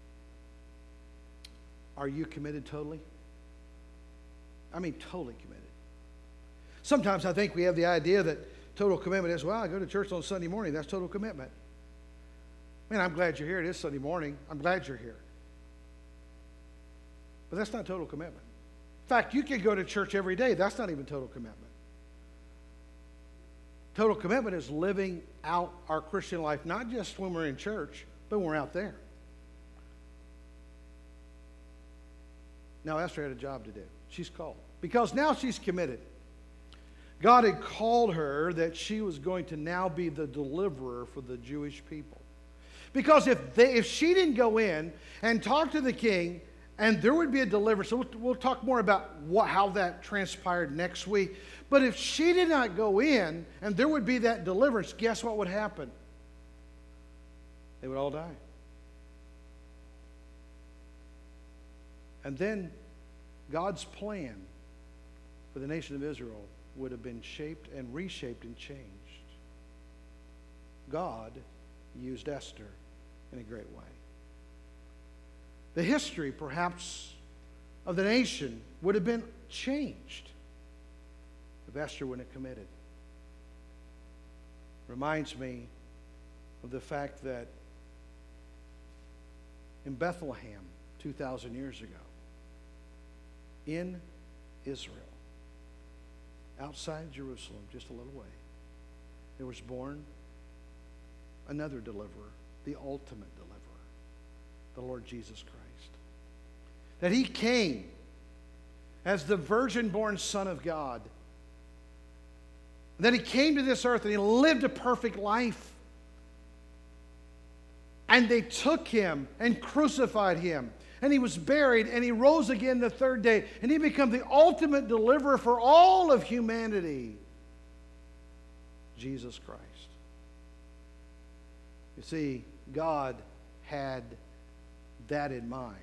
Are you committed totally? I mean, totally committed. Sometimes I think we have the idea that total commitment is, well, I go to church on Sunday morning. That's total commitment. Man, I'm glad you're here. It is Sunday morning. I'm glad you're here. But that's not total commitment. In fact, you can go to church every day. That's not even total commitment. Total commitment is living out our Christian life, not just when we're in church, but when we're out there. Now, Esther had a job to do. She's called. Because now she's committed. God had called her that she was going to now be the deliverer for the Jewish people. Because if they, if she didn't go in and talk to the king, and there would be a deliverance, so we'll, we'll talk more about what, how that transpired next week. But if she did not go in and there would be that deliverance, guess what would happen? They would all die. And then God's plan for the nation of Israel would have been shaped and reshaped and changed. God used Esther in a great way. The history, perhaps, of the nation would have been changed if Esther wouldn't have committed. Reminds me of the fact that in Bethlehem two thousand years ago, in Israel, outside Jerusalem, just a little way, there was born another deliverer, the ultimate deliverer, the Lord Jesus Christ. That he came as the virgin-born Son of God. That he came to this earth and he lived a perfect life. And they took him and crucified him. And he was buried and he rose again the third day. And he became the ultimate deliverer for all of humanity. Jesus Christ. You see, God had that in mind.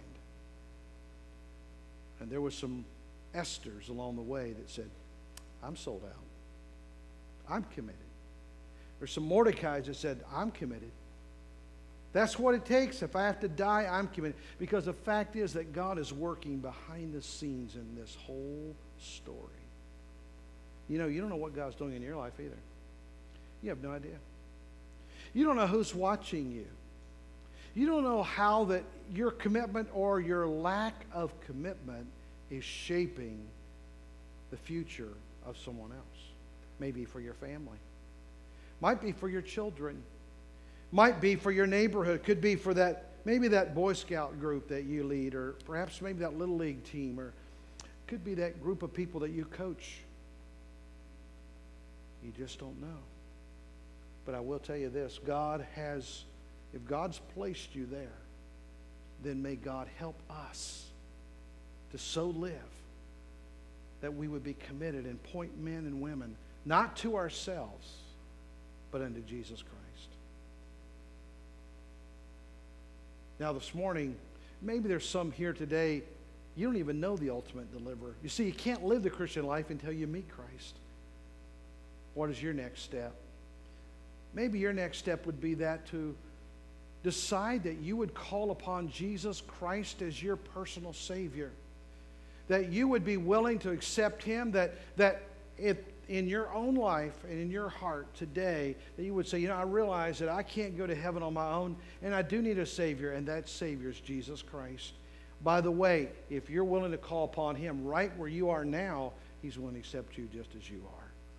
And there were some Esthers along the way that said, I'm sold out. I'm committed. There's some Mordecais that said, I'm committed. That's what it takes. If I have to die, I'm committed. Because the fact is that God is working behind the scenes in this whole story. You know, you don't know what God's doing in your life either. You have no idea. You don't know who's watching you. You don't know how that your commitment or your lack of commitment is shaping the future of someone else. Maybe for your family. Might be for your children. Might be for your neighborhood. Could be for that, maybe that Boy Scout group that you lead, or perhaps maybe that Little League team, or could be that group of people that you coach. You just don't know. But I will tell you this, God has, if God's placed you there, then may God help us to so live that we would be committed and point men and women, not to ourselves, but unto Jesus Christ. Now this morning, maybe there's some here today, you don't even know the ultimate deliverer. You see, you can't live the Christian life until you meet Christ. What is your next step? Maybe your next step would be that to decide that you would call upon Jesus Christ as your personal Savior. That you would be willing to accept Him, that, that if in your own life and in your heart today, that you would say, you know, I realize that I can't go to heaven on my own, and I do need a Savior, and that Savior is Jesus Christ. By the way, if you're willing to call upon Him right where you are now, He's willing to accept you just as you are.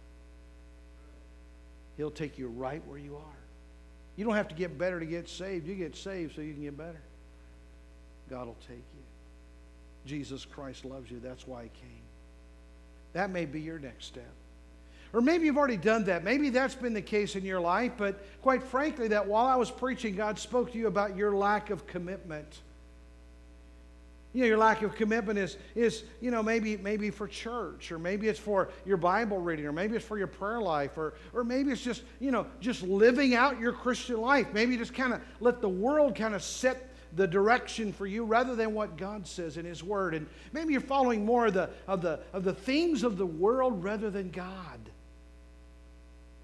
He'll take you right where you are. You don't have to get better to get saved. You get saved so you can get better. God will take you. Jesus Christ loves you. That's why He came. That may be your next step. Or maybe you've already done that. Maybe that's been the case in your life, but quite frankly, that while I was preaching, God spoke to you about your lack of commitment. You know, your lack of commitment is, is you know, maybe, maybe for church, or maybe it's for your Bible reading, or maybe it's for your prayer life, or, or maybe it's just, you know, just living out your Christian life. Maybe just kind of let the world kind of set the direction for you rather than what God says in His Word. And maybe you're following more of the, of the, of the things of the world rather than God.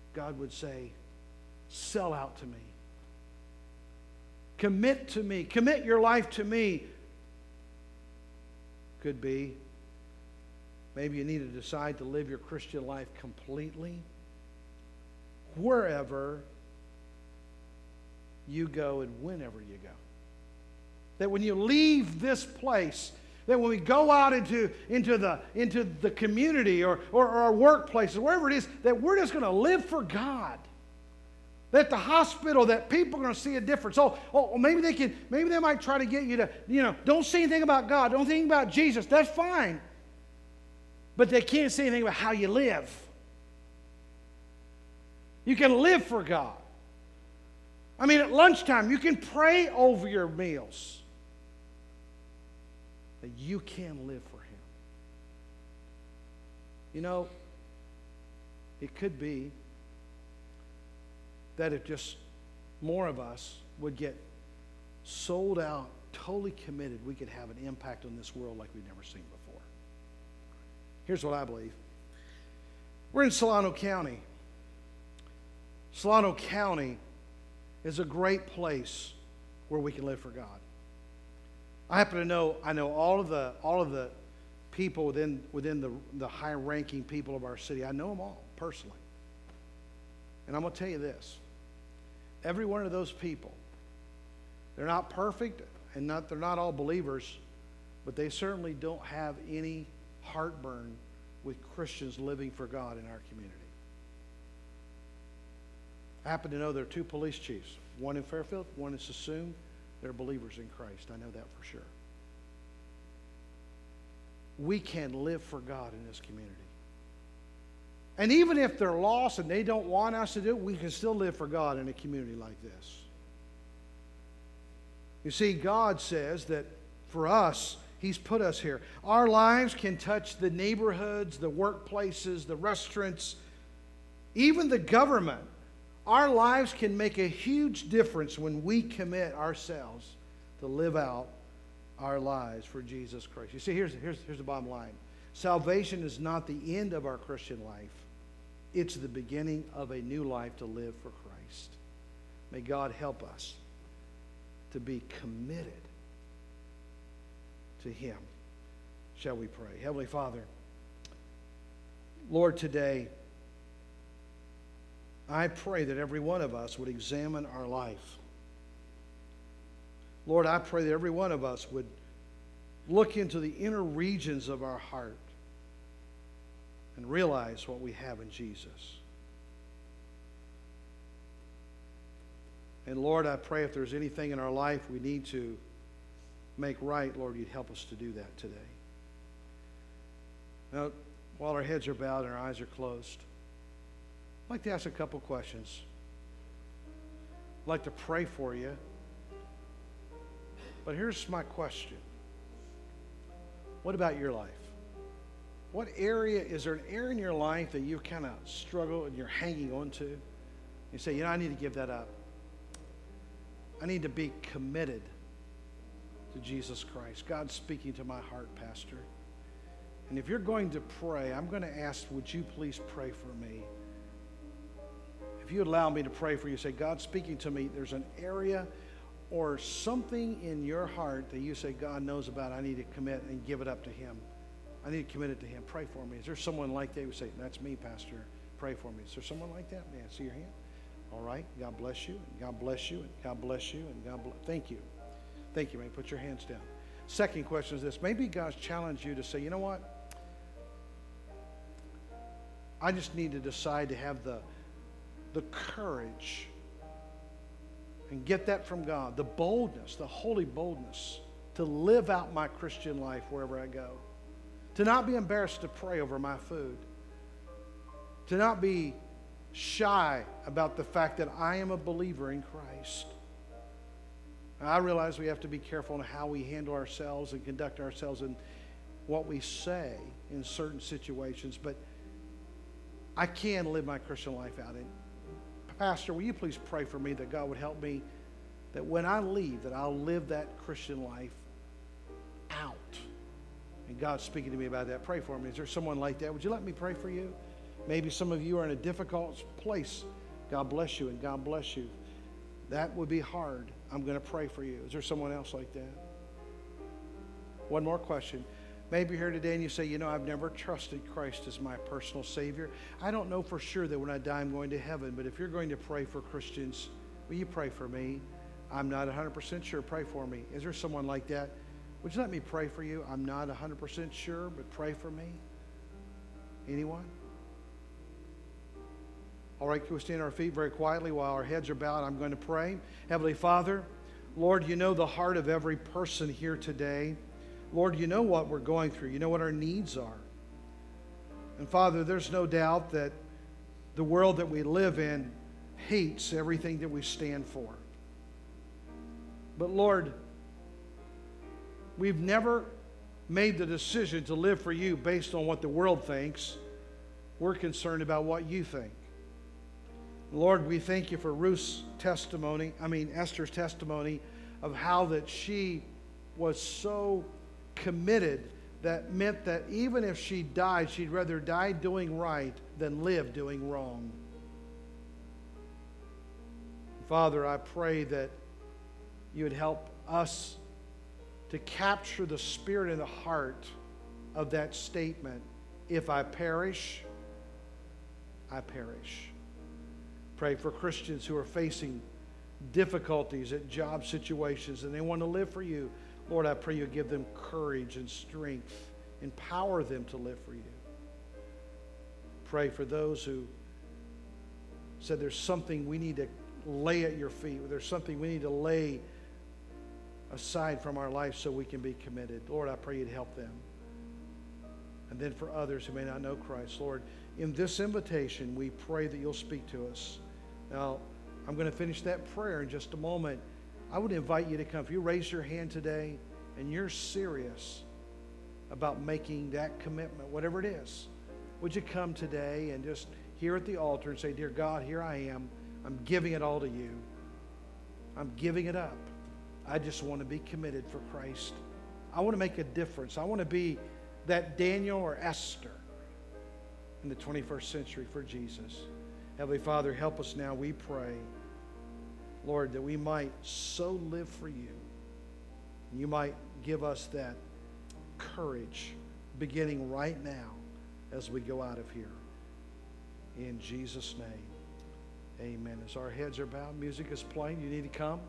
God would say, sell out to me. Commit to me. Commit your life to me. Could be. Maybe you need to decide to live your Christian life completely. Wherever you go and whenever you go. That when you leave this place, that when we go out into, into, the, into the community or, or, or our workplaces, wherever it is, that we're just going to live for God. That the hospital, that people are going to see a difference. Oh, oh, maybe they can, maybe they might try to get you to, you know, don't say anything about God, don't think about Jesus. That's fine. But they can't say anything about how you live. You can live for God. I mean, at lunchtime, you can pray over your meals. That you can live for Him. You know, it could be that if just more of us would get sold out, totally committed, we could have an impact on this world like we've never seen before. Here's what I believe. We're in Solano County. Solano County is a great place where we can live for God. I happen to know, I know all of the all of the people within within the, the high-ranking people of our city. I know them all personally. And I'm going to tell you this. Every one of those people, they're not perfect and not they're not all believers, but they certainly don't have any heartburn with Christians living for God in our community. I happen to know there are two police chiefs, one in Fairfield, one in Sassoon. They're believers in Christ. I know that for sure. We can live for God in this community. And even if they're lost and they don't want us to do it, we can still live for God in a community like this. You see, God says that for us, He's put us here. Our lives can touch the neighborhoods, the workplaces, the restaurants, even the government. Our lives can make a huge difference when we commit ourselves to live out our lives for Jesus Christ. You see, here's, here's, here's the bottom line. Salvation is not the end of our Christian life. It's the beginning of a new life to live for Christ. May God help us to be committed to Him. Shall we pray? Heavenly Father, Lord, today, I pray that every one of us would examine our life. Lord, I pray that every one of us would look into the inner regions of our heart and realize what we have in Jesus. And Lord, I pray if there's anything in our life we need to make right, Lord, you'd help us to do that today. Now, while our heads are bowed and our eyes are closed, I'd like to ask a couple questions. I'd like to pray for you. But here's my question. What about your life? What area, is there an area in your life that you kind of struggle and you're hanging on to? You say, you know, I need to give that up. I need to be committed to Jesus Christ. God's speaking to my heart, Pastor. And if you're going to pray, I'm going to ask, would you please pray for me? If you allow me to pray for you, say, God's speaking to me. There's an area or something in your heart that you say God knows about. I need to commit and give it up to Him. I need to commit it to Him. Pray for me. Is there someone like that who say, that's me, Pastor? Pray for me. Is there someone like that? May I see your hand? All right. God bless you. And God bless you. And God bless you. And God bless. Thank you. Thank you, man. Put your hands down. Second question is this. Maybe God's challenged you to say, you know what? I just need to decide to have the the courage and get that from God, the boldness, the holy boldness to live out my Christian life wherever I go, to not be embarrassed to pray over my food, to not be shy about the fact that I am a believer in Christ. Now, I realize we have to be careful in how we handle ourselves and conduct ourselves in what we say in certain situations, but I can live my Christian life out in. Pastor, will you please pray for me that God would help me, that when I leave, that I'll live that Christian life out. And God's speaking to me about that. Pray for me. Is there someone like that? Would you let me pray for you? Maybe some of you are in a difficult place. God bless you and God bless you. That would be hard. I'm going to pray for you. Is there someone else like that? One more question. Maybe you're here today and you say, you know, I've never trusted Christ as my personal Savior. I don't know for sure that when I die I'm going to heaven, but if you're going to pray for Christians, will you pray for me? I'm not one hundred percent sure. Pray for me. Is there someone like that? Would you let me pray for you? I'm not one hundred percent sure, but pray for me. Anyone? All right, can we stand on our feet very quietly while our heads are bowed? I'm going to pray. Heavenly Father, Lord, you know the heart of every person here today. Lord, you know what we're going through. You know what our needs are. And Father, there's no doubt that the world that we live in hates everything that we stand for. But Lord, we've never made the decision to live for you based on what the world thinks. We're concerned about what you think. Lord, we thank you for Ruth's testimony, I mean Esther's testimony of how that she was so committed that meant that even if she died, she'd rather die doing right than live doing wrong. Father, I pray that you would help us to capture the spirit and the heart of that statement. If I perish, I perish. Pray for Christians who are facing difficulties at job situations and they want to live for you. Lord, I pray you give them courage and strength. Empower them to live for you. Pray for those who said there's something we need to lay at your feet. There's something we need to lay aside from our life so we can be committed. Lord, I pray you'd help them. And then for others who may not know Christ, Lord, in this invitation, we pray that you'll speak to us. Now, I'm going to finish that prayer in just a moment. I would invite you to come. If you raise your hand today and you're serious about making that commitment, whatever it is, would you come today and just here at the altar and say, dear God, here I am. I'm giving it all to you. I'm giving it up. I just want to be committed for Christ. I want to make a difference. I want to be that Daniel or Esther in the twenty-first century for Jesus. Heavenly Father, help us now, we pray, Lord, that we might so live for you. You might give us that courage beginning right now as we go out of here. In Jesus' name, amen. As our heads are bowed, music is playing. You need to come.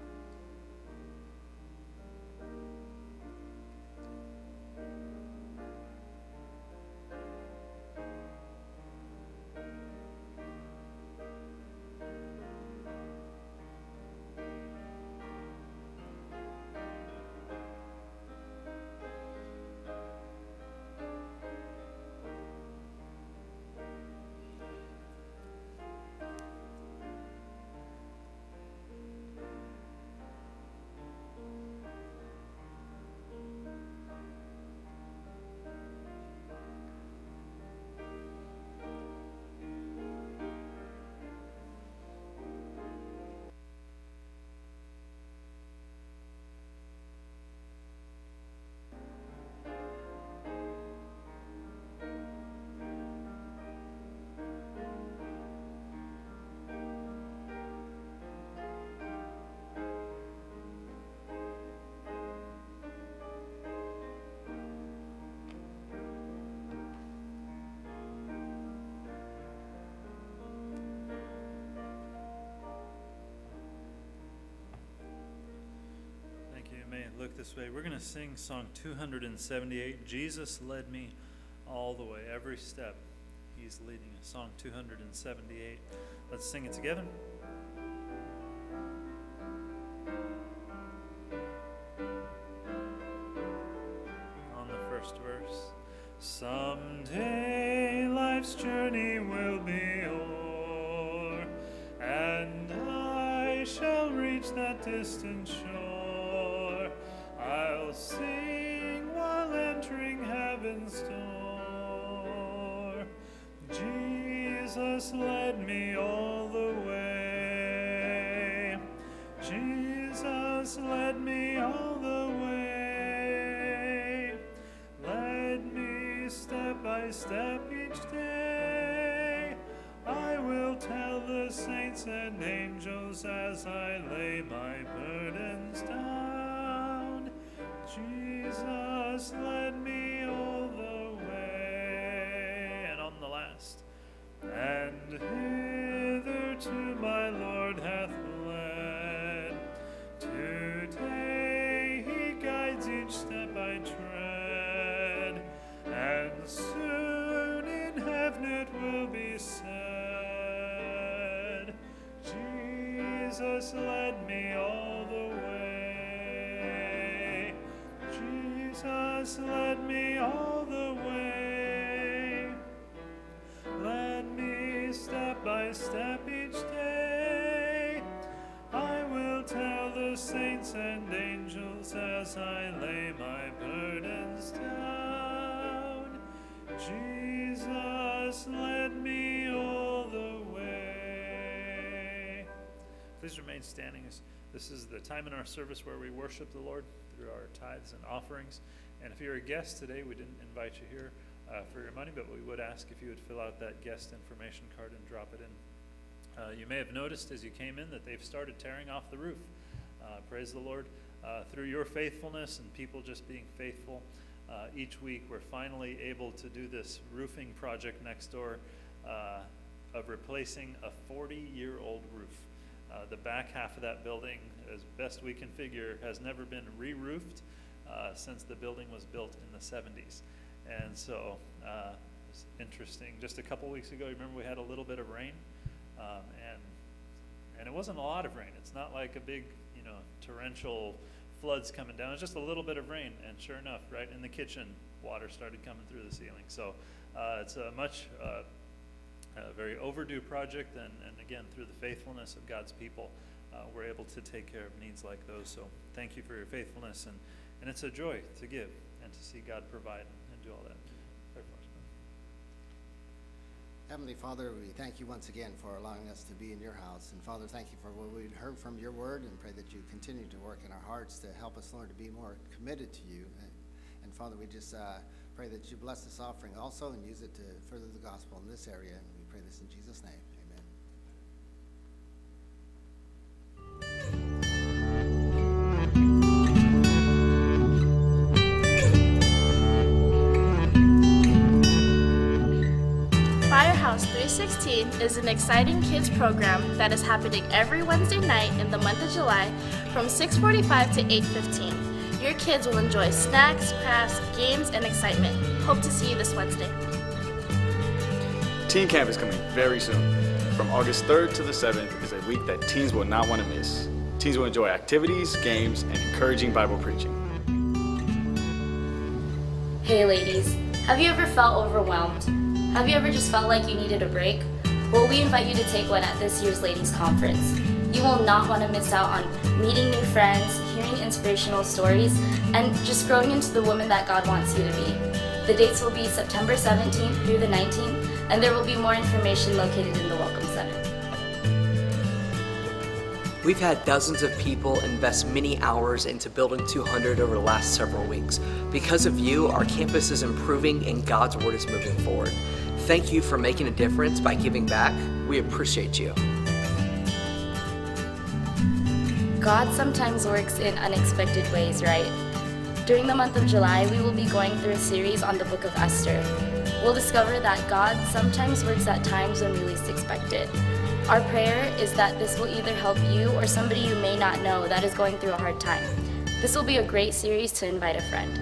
Look this way. We're going to sing song two hundred seventy-eight, Jesus Led Me All the Way. Every step, he's leading us. Song two hundred seventy-eight. Let's sing it together. On the first verse. Someday life's journey will be o'er, and I shall reach that distant shore. I'll sing while entering heaven's door. Jesus led me all the way. Jesus led me all the way. Led me step by step each day. will tell the saints and angels as I lay my burdens down. Jesus led me all the way. And on the last. And hitherto my Lord hath led. Today he guides each step I tread. And soon in heaven it will be said, Jesus led me all the way. Jesus led me all the way. Led me step by step each day. I will tell the saints and angels as I lay my burdens down. Jesus led me all the way. Please remain standing. This is the time in our service where we worship the Lord through our tithes and offerings. And if you're a guest today, we didn't invite you here uh, for your money, but we would ask if you would fill out that guest information card and drop it in. Uh, you may have noticed as you came in that they've started tearing off the roof. Uh, praise the Lord. Uh, through your faithfulness and people just being faithful, uh, each week we're finally able to do this roofing project next door uh, of replacing a forty-year-old roof. Uh, the back half of that building, as best we can figure, has never been re-roofed uh, since the building was built in the seventies. And so uh, it's interesting. Just a couple weeks ago, remember we had a little bit of rain? Um, and and it wasn't a lot of rain. It's not like a big, you know, torrential floods coming down. It's just a little bit of rain, and sure enough, right in the kitchen, water started coming through the ceiling. So uh, it's a much, uh, a very overdue project, and, and again, through the faithfulness of God's people, uh, we're able to take care of needs like those. So thank you for your faithfulness, and, and it's a joy to give and to see God provide and do all that. Pray for us. Heavenly Father, we thank you once again for allowing us to be in your house. And Father, thank you for what we've heard from your word, and pray that you continue to work in our hearts to help us, Lord, to be more committed to you. And, and Father, we just uh, pray that you bless this offering also and use it to further the gospel in this area. And we pray this in Jesus' name. Amen. Firehouse three sixteen is an exciting kids program that is happening every Wednesday night in the month of July from six forty-five to eight fifteen. Your kids will enjoy snacks, crafts, games, and excitement. Hope to see you this Wednesday. Teen Camp is coming very soon. From August third to the seventh is a week that teens will not want to miss. Teens will enjoy activities, games, and encouraging Bible preaching. Hey ladies, have you ever felt overwhelmed? Have you ever just felt like you needed a break? Well, we invite you to take one at this year's Ladies Conference. You will not want to miss out on meeting new friends, hearing inspirational stories, and just growing into the woman that God wants you to be. The dates will be September seventeenth through the nineteenth, and there will be more information located in the Welcome Center. We've had dozens of people invest many hours into Building two hundred over the last several weeks. Because of you, our campus is improving and God's Word is moving forward. Thank you for making a difference by giving back. We appreciate you. God sometimes works in unexpected ways, right? During the month of July, we will be going through a series on the book of Esther. We'll discover that God sometimes works at times when we least expect it. Our prayer is that this will either help you or somebody you may not know that is going through a hard time. This will be a great series to invite a friend.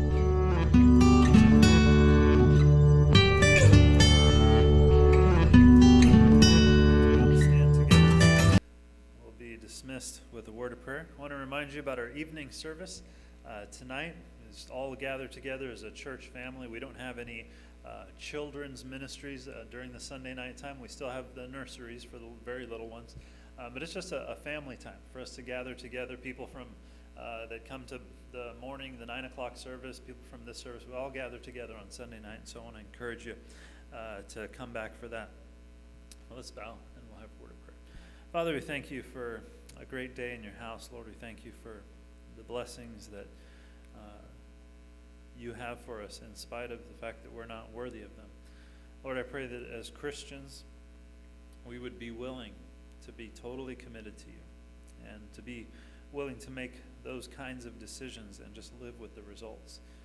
Stand together. We'll be dismissed with a word of prayer. I want to remind you about our evening service uh, tonight. It's all gathered together as a church family. We don't have any Uh, children's ministries uh, during the Sunday night time. We still have the nurseries for the very little ones, uh, but it's just a, a family time for us to gather together. People from uh, that come to the morning, the nine o'clock service, people from this service, we all gather together on Sunday night. And so I want to encourage you uh, to come back for that. Well, let's bow and we'll have a word of prayer. Father, we thank you for a great day in your house. Lord, we thank you for the blessings that uh, you have for us in spite of the fact that we're not worthy of them. Lord, I pray that as Christians, we would be willing to be totally committed to you and to be willing to make those kinds of decisions and just live with the results.